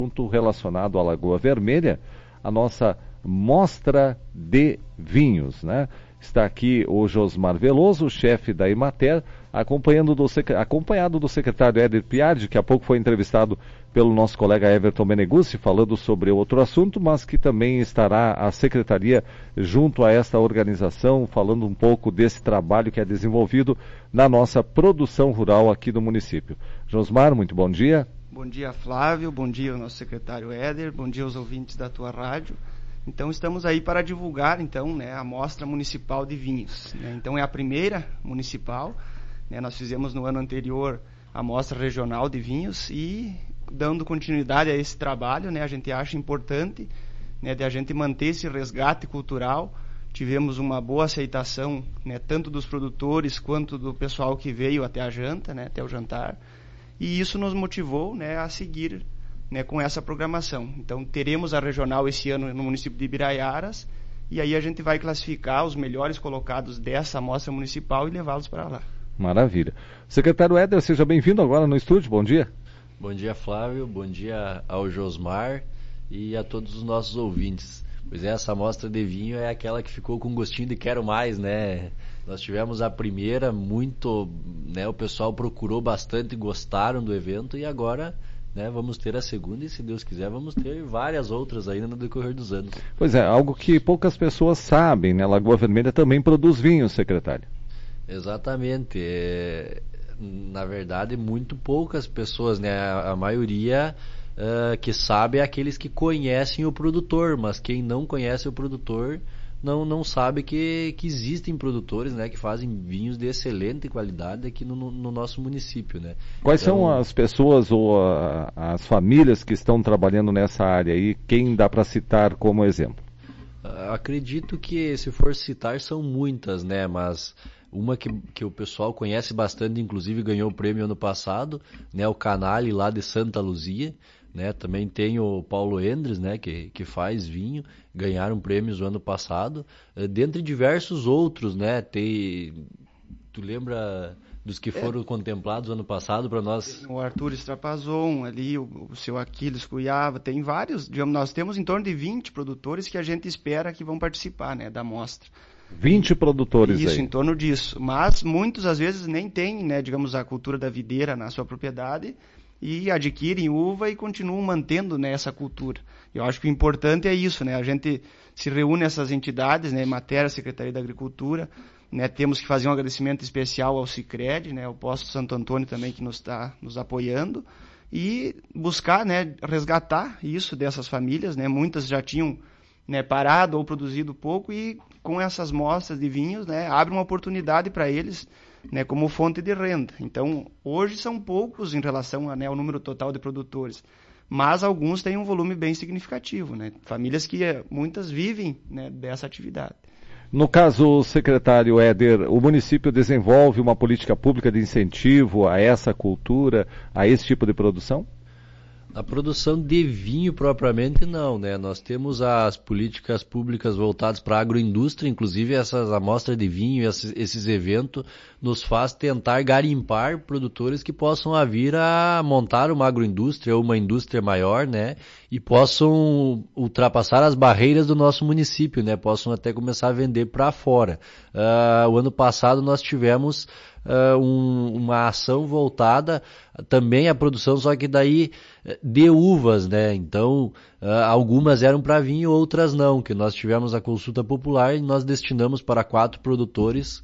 assunto relacionado à Lagoa Vermelha, a nossa mostra de vinhos, né? Está aqui o Josmar Veloso, chefe da Emater, acompanhado do secretário Éder Piardi, que há pouco foi entrevistado pelo nosso colega Everton Meneguzzi, falando sobre outro assunto, mas que também estará a secretaria junto a esta organização, falando um pouco desse trabalho que é desenvolvido na nossa produção rural aqui do município. Josmar, muito bom dia. Bom dia, Flávio, bom dia ao nosso secretário Éder, bom dia aos ouvintes da tua rádio. Então estamos aí para divulgar a Mostra Municipal de Vinhos. Então é a primeira municipal, nós fizemos no ano anterior a Mostra Regional de Vinhos e dando continuidade a esse trabalho, a gente acha importante de a gente manter esse resgate cultural. Tivemos uma boa aceitação, tanto dos produtores quanto do pessoal que veio até a janta, até o jantar. E isso nos motivou a seguir com essa programação. Então teremos a regional esse ano no município de Ibiraiaras e aí a gente vai classificar os melhores colocados dessa amostra municipal e levá-los para lá. Maravilha. Secretário Éder, seja bem-vindo agora no estúdio, bom dia. Bom dia, Flávio, bom dia ao Josmar e a todos os nossos ouvintes. Pois é, essa amostra de vinho é aquela que ficou com gostinho de quero mais, Nós tivemos a primeira, o pessoal procurou bastante, gostaram do evento e agora vamos ter a segunda e, se Deus quiser, vamos ter várias outras ainda no decorrer dos anos. Pois é, algo que poucas pessoas sabem, Lagoa Vermelha também produz vinho, secretário. Exatamente. Na verdade, muito poucas pessoas, a maioria que sabe é aqueles que conhecem o produtor, mas quem não conhece o produtor não sabe que existem produtores que fazem vinhos de excelente qualidade aqui no nosso município. Quais são as pessoas ou as famílias que estão trabalhando nessa área e quem dá para citar como exemplo? Acredito que, se for citar, são muitas, mas uma que o pessoal conhece bastante, inclusive ganhou o prêmio ano passado, o Canale lá de Santa Luzia. Também tem o Paulo Endres, que faz vinho, ganharam prêmios no ano passado, dentre diversos outros, tu lembra dos que foram contemplados ano passado para nós? O Arthur Strapazon ali, o seu Aquiles Cuiava, tem vários, nós temos em torno de 20 produtores que a gente espera que vão participar da mostra. 20 produtores aí. Isso, em torno disso, mas muitos às vezes nem têm, a cultura da videira na sua propriedade, e adquirem uva e continuam mantendo essa cultura. Eu acho que o importante é isso, a gente se reúne essas entidades, Emater, Secretaria da Agricultura, temos que fazer um agradecimento especial ao Sicredi, o Posto Santo Antônio também que nos está nos apoiando, e buscar resgatar isso dessas famílias, muitas já tinham parado ou produzido pouco, e com essas mostras de vinhos abre uma oportunidade para eles como fonte de renda. Então, hoje são poucos em relação ao número total de produtores, mas alguns têm um volume bem significativo, famílias que muitas vivem dessa atividade. No caso, secretário Éder, o município desenvolve uma política pública de incentivo a essa cultura, a esse tipo de produção? A produção de vinho propriamente não, Nós temos as políticas públicas voltadas para a agroindústria, inclusive essas amostras de vinho, esses eventos nos faz tentar garimpar produtores que possam vir a montar uma agroindústria ou uma indústria maior, e possam ultrapassar as barreiras do nosso município, possam até começar a vender para fora. O ano passado nós tivemos uma ação voltada também à produção, só que daí de uvas, Então, algumas eram para vinho, outras não, que nós tivemos a consulta popular e nós destinamos para 4 produtores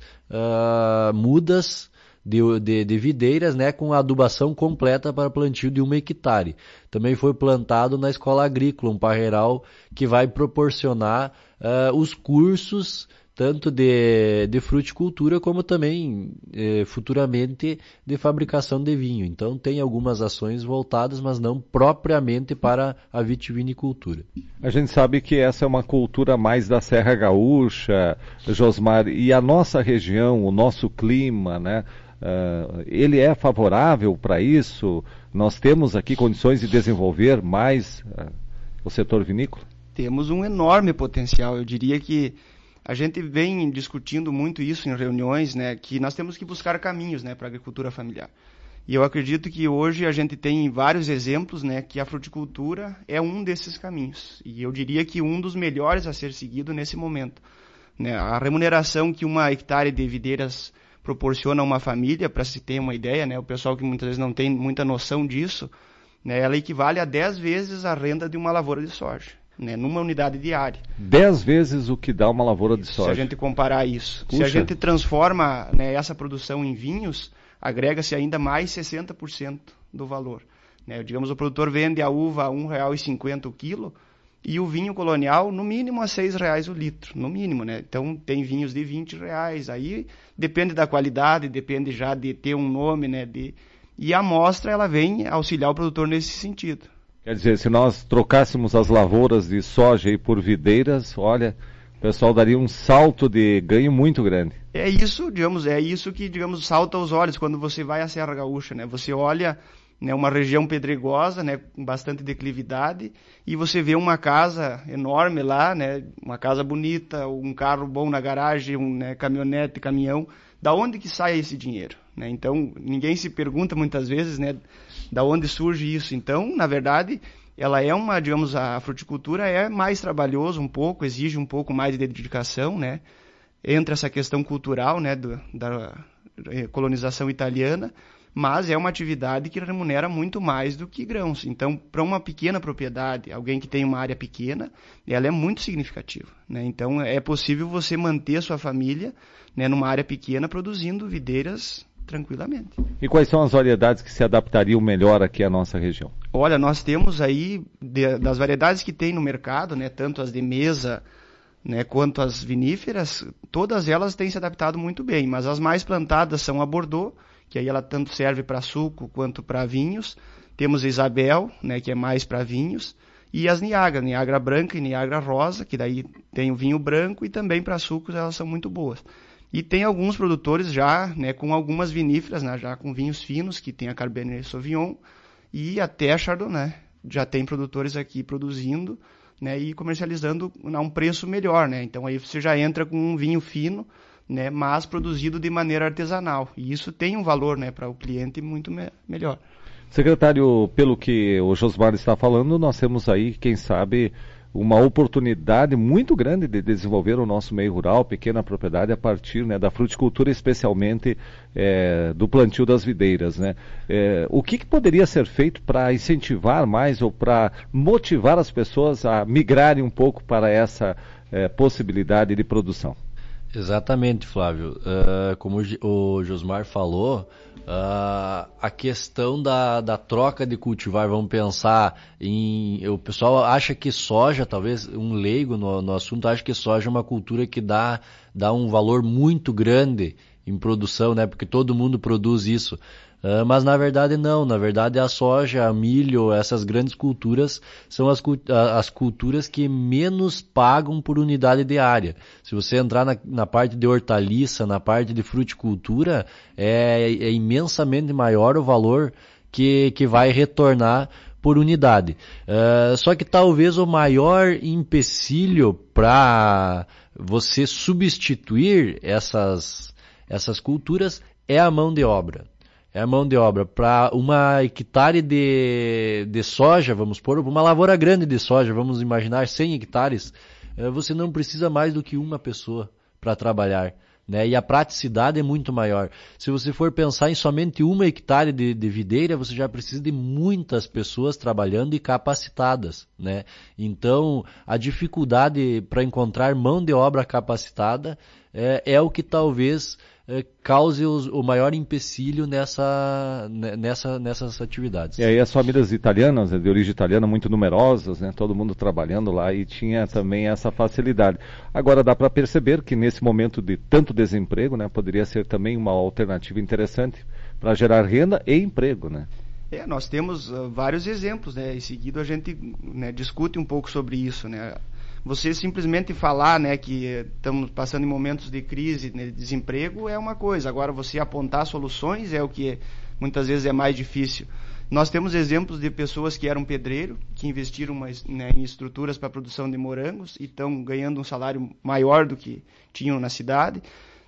mudas de videiras, com a adubação completa para plantio de 1 hectare. Também foi plantado na Escola Agrícola, um parreiral que vai proporcionar os cursos tanto de fruticultura como também futuramente de fabricação de vinho. Então tem algumas ações voltadas, mas não propriamente para a vitivinicultura. A gente sabe que essa é uma cultura mais da Serra Gaúcha, Josmar, e a nossa região, o nosso clima, ele é favorável para isso? Nós temos aqui condições de desenvolver mais o setor vinícola? Temos um enorme potencial, eu diria que a gente vem discutindo muito isso em reuniões, que nós temos que buscar caminhos para a agricultura familiar. E eu acredito que hoje a gente tem vários exemplos, né, que a fruticultura é um desses caminhos. E eu diria que um dos melhores a ser seguido nesse momento. Né? A remuneração que uma hectare de videiras proporciona a uma família, para se ter uma ideia, né, o pessoal que muitas vezes não tem muita noção disso, né, ela equivale a 10 vezes a renda de uma lavoura de soja, né, numa unidade diária. 10 vezes o que dá uma lavoura de soja. Se a gente comparar isso. Puxa. Se a gente transforma, né, essa produção em vinhos, agrega-se ainda mais 60% do valor. Né? Digamos, o produtor vende a uva a R$ 1,50 o quilo e o vinho colonial, no mínimo, a R$ 6,00 o litro. No mínimo, né? Então, tem vinhos de R$ 20,00. Aí depende da qualidade, depende já de ter um nome, né? E a amostra, ela vem auxiliar o produtor nesse sentido. Quer dizer, se nós trocássemos as lavouras de soja aí por videiras, olha, o pessoal daria um salto de ganho muito grande. É isso que, digamos, salta aos olhos quando você vai à Serra Gaúcha, né? Você olha, né, uma região pedregosa, né, com bastante declividade, e você vê uma casa enorme lá, né, uma casa bonita, um carro bom na garagem, né, caminhonete, caminhão. Da onde que sai esse dinheiro? Né? Então, ninguém se pergunta muitas vezes, né, da onde surge isso. Então, na verdade, ela é a fruticultura é mais trabalhoso um pouco, exige um pouco mais de dedicação, né? Entre essa questão cultural, né, da colonização italiana, mas é uma atividade que remunera muito mais do que grãos. Então, para uma pequena propriedade, alguém que tem uma área pequena, ela é muito significativa. Né? Então, é possível você manter a sua família, né, numa área pequena, produzindo videiras tranquilamente. E quais são as variedades que se adaptariam melhor aqui à nossa região? Olha, nós temos aí, das variedades que tem no mercado, né, tanto as de mesa, né, quanto as viníferas, todas elas têm se adaptado muito bem, mas as mais plantadas são a Bordeaux, que aí ela tanto serve para suco quanto para vinhos. Temos a Isabel, né, que é mais para vinhos, e as Niagara branca e Niagara rosa, que daí tem o vinho branco, e também para sucos elas são muito boas. E tem alguns produtores já, né, com algumas viníferas, né, já com vinhos finos, que tem a Cabernet Sauvignon e até a Chardonnay. Já tem produtores aqui produzindo, né, e comercializando a um preço melhor, né? Então aí você já entra com um vinho fino, né, mas produzido de maneira artesanal. E isso tem um valor, né, para o cliente muito melhor. Secretário, pelo que o Josmar está falando, nós temos aí, quem sabe, uma oportunidade muito grande de desenvolver o nosso meio rural, pequena propriedade, a partir, né, da fruticultura, especialmente do plantio das videiras. Né? O que poderia ser feito para incentivar mais ou para motivar as pessoas a migrarem um pouco para essa possibilidade de produção? Exatamente, Flávio. Como o Josmar falou, a questão da troca de cultivar, vamos pensar o pessoal acha que soja, talvez um leigo no assunto, acha que soja é uma cultura que dá um valor muito grande em produção, né? Porque todo mundo produz isso. Mas na verdade não, na verdade a soja, a milho, essas grandes culturas são as culturas que menos pagam por unidade de área. Se você entrar na parte de hortaliça, na parte de fruticultura, é imensamente maior o valor que vai retornar por unidade. Só que talvez o maior empecilho para você substituir essas culturas é a mão de obra. É a mão de obra. Para uma hectare de soja, vamos pôr, uma lavoura grande de soja, vamos imaginar 100 hectares, você não precisa mais do que uma pessoa para trabalhar. Né? E a praticidade é muito maior. Se você for pensar em somente uma hectare de videira, você já precisa de muitas pessoas trabalhando e capacitadas. Né? Então, a dificuldade para encontrar mão de obra capacitada é o que talvez cause o maior empecilho nessas atividades. E aí as famílias italianas, de origem italiana, muito numerosas, né? Todo mundo trabalhando lá e tinha também essa facilidade. Agora dá para perceber que nesse momento de tanto desemprego, né, poderia ser também uma alternativa interessante para gerar renda e emprego, né? Nós temos vários exemplos, né? Em seguida a gente, né, discute um pouco sobre isso, né? Você simplesmente falar, né, que estamos passando em momentos de crise, né, de desemprego, é uma coisa. Agora, você apontar soluções é o que muitas vezes é mais difícil. Nós temos exemplos de pessoas que eram pedreiro, que investiram né, em estruturas para a produção de morangos e estão ganhando um salário maior do que tinham na cidade.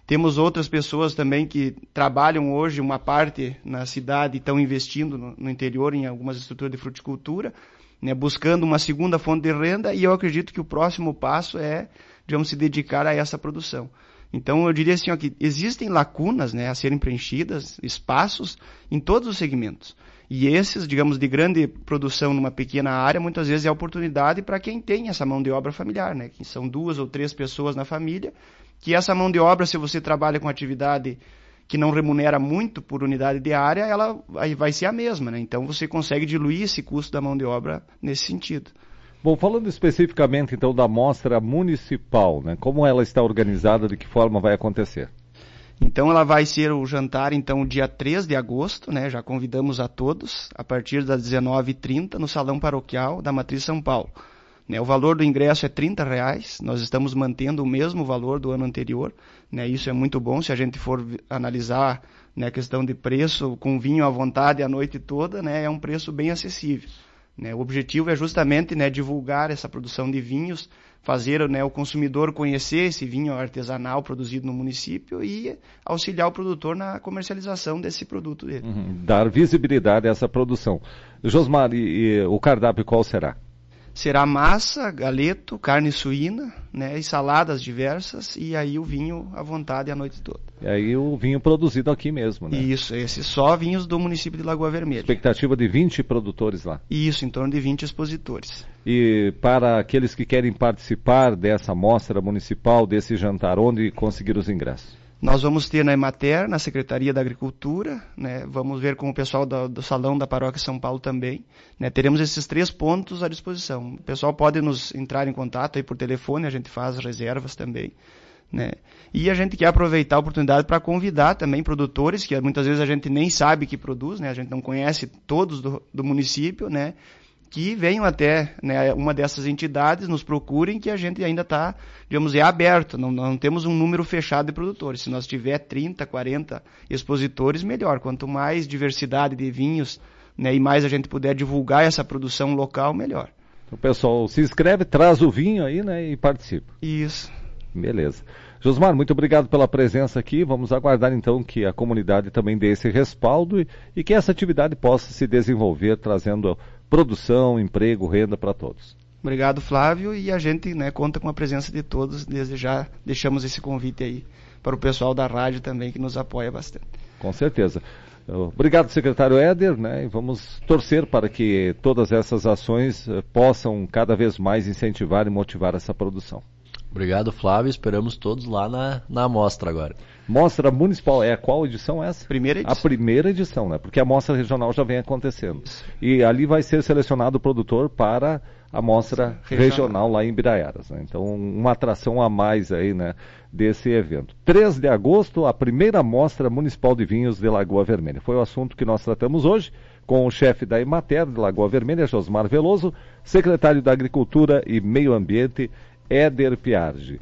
Temos outras pessoas também que trabalham hoje, uma parte na cidade, e estão investindo no interior em algumas estruturas de fruticultura, né, buscando uma segunda fonte de renda, e eu acredito que o próximo passo é, digamos, se dedicar a essa produção. Então, eu diria assim, ó, que existem lacunas, né, a serem preenchidas, espaços em todos os segmentos. E esses, digamos, de grande produção numa pequena área, muitas vezes é a oportunidade para quem tem essa mão de obra familiar, né, que são 2 ou 3 pessoas na família, que essa mão de obra, se você trabalha com atividade que não remunera muito por unidade de área, ela vai ser a mesma, né? Então, você consegue diluir esse custo da mão de obra nesse sentido. Bom, falando especificamente então da mostra municipal, né? Como ela está organizada, de que forma vai acontecer? Então ela vai ser o jantar, então, dia 3 de agosto, né? Já convidamos a todos, a partir das 19h30, no Salão Paroquial da Matriz São Paulo. Né? O valor do ingresso é R$30, nós estamos mantendo o mesmo valor do ano anterior, né? Isso é muito bom, se a gente for analisar, né, a questão de preço, com vinho à vontade a noite toda, né, é um preço bem acessível. Né? O objetivo é justamente, né, divulgar essa produção de vinhos, fazer, né, o consumidor conhecer esse vinho artesanal produzido no município e auxiliar o produtor na comercialização desse produto dele. Dar visibilidade a essa produção. Josmar, e o cardápio qual será? Será massa, galeto, carne suína, né, e saladas diversas, e aí o vinho à vontade a noite toda. E aí o vinho produzido aqui mesmo, né? Isso, esses só vinhos do município de Lagoa Vermelha. Expectativa de 20 produtores lá. Isso, em torno de 20 expositores. E para aqueles que querem participar dessa mostra municipal, desse jantar, onde conseguir os ingressos? Nós vamos ter na Emater, na Secretaria da Agricultura, né? Vamos ver com o pessoal do Salão da Paróquia São Paulo também. Né? Teremos esses 3 pontos à disposição. O pessoal pode nos entrar em contato aí por telefone, a gente faz reservas também. Né? E a gente quer aproveitar a oportunidade para convidar também produtores, que muitas vezes a gente nem sabe que produz, né? A gente não conhece todos do município, né? Que venham até, né, uma dessas entidades, nos procurem, que a gente ainda está, digamos, aberto, não temos um número fechado de produtores. Se nós tiver 30, 40 expositores, melhor. Quanto mais diversidade de vinhos, né, e mais a gente puder divulgar essa produção local, melhor. O pessoal se inscreve, traz o vinho aí, né, e participa. Isso. Beleza. Josmar, muito obrigado pela presença aqui. Vamos aguardar então que a comunidade também dê esse respaldo e que essa atividade possa se desenvolver, trazendo produção, emprego, renda para todos. Obrigado, Flávio, e a gente, né, conta com a presença de todos. Desde já deixamos esse convite aí para o pessoal da rádio também, que nos apoia bastante. Com certeza. Obrigado, secretário Éder, né? E vamos torcer para que todas essas ações possam cada vez mais incentivar e motivar essa produção. Obrigado, Flávio. Esperamos todos lá na mostra agora. Mostra Municipal, qual edição é essa? Primeira edição. A primeira edição, né? Porque a Mostra Regional já vem acontecendo. E ali vai ser selecionado o produtor para a Mostra Regional lá em Ibiraiaras, né? Então, uma atração a mais aí, né, desse evento. 3 de agosto, a primeira Mostra Municipal de Vinhos de Lagoa Vermelha. Foi o assunto que nós tratamos hoje com o chefe da Emater de Lagoa Vermelha, Josmar Veloso, secretário da Agricultura e Meio Ambiente, Éder Piardi.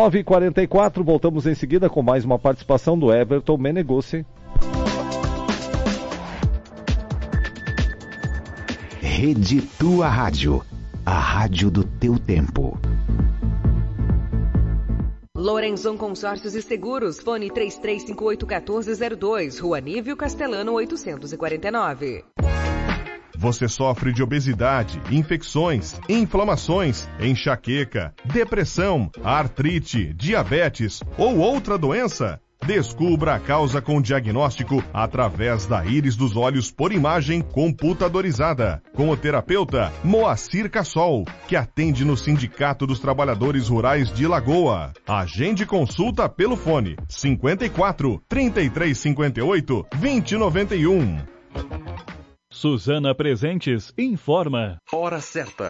9h44, voltamos em seguida com mais uma participação do Everton Meneguzzi. Rede Tua Rádio, a rádio do teu tempo. Lorenzon Consórcios e Seguros, fone 3358-1402, Rua Nívio Castelano 849. Você sofre de obesidade, infecções, inflamações, enxaqueca, depressão, artrite, diabetes ou outra doença? Descubra a causa com diagnóstico através da íris dos olhos por imagem computadorizada, com o terapeuta Moacir Cassol, que atende no Sindicato dos Trabalhadores Rurais de Lagoa. Agende consulta pelo fone 54 3358 2091. Suzana Presentes informa. Hora certa.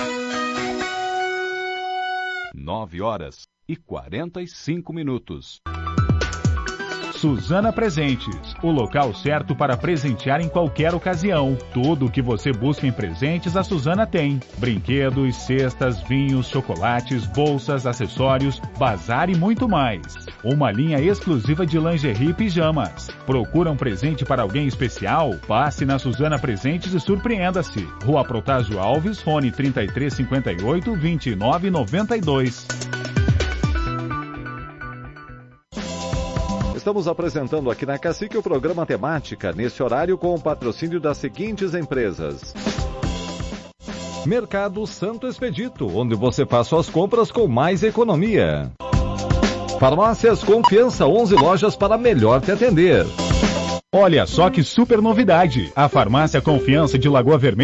9h45. Suzana Presentes, o local certo para presentear em qualquer ocasião. Tudo o que você busca em presentes, a Suzana tem. Brinquedos, cestas, vinhos, chocolates, bolsas, acessórios, bazar e muito mais. Uma linha exclusiva de lingerie e pijamas. Procura um presente para alguém especial? Passe na Suzana Presentes e surpreenda-se. Rua Protásio Alves, fone 3358-2992. estamos apresentando aqui na Cacique o programa Temática, nesse horário com o patrocínio das seguintes empresas. Mercado Santo Expedito, onde você faz suas compras com mais economia. Farmácias Confiança, 11 lojas para melhor te atender. Olha só que super novidade! A Farmácia Confiança de Lagoa Vermelha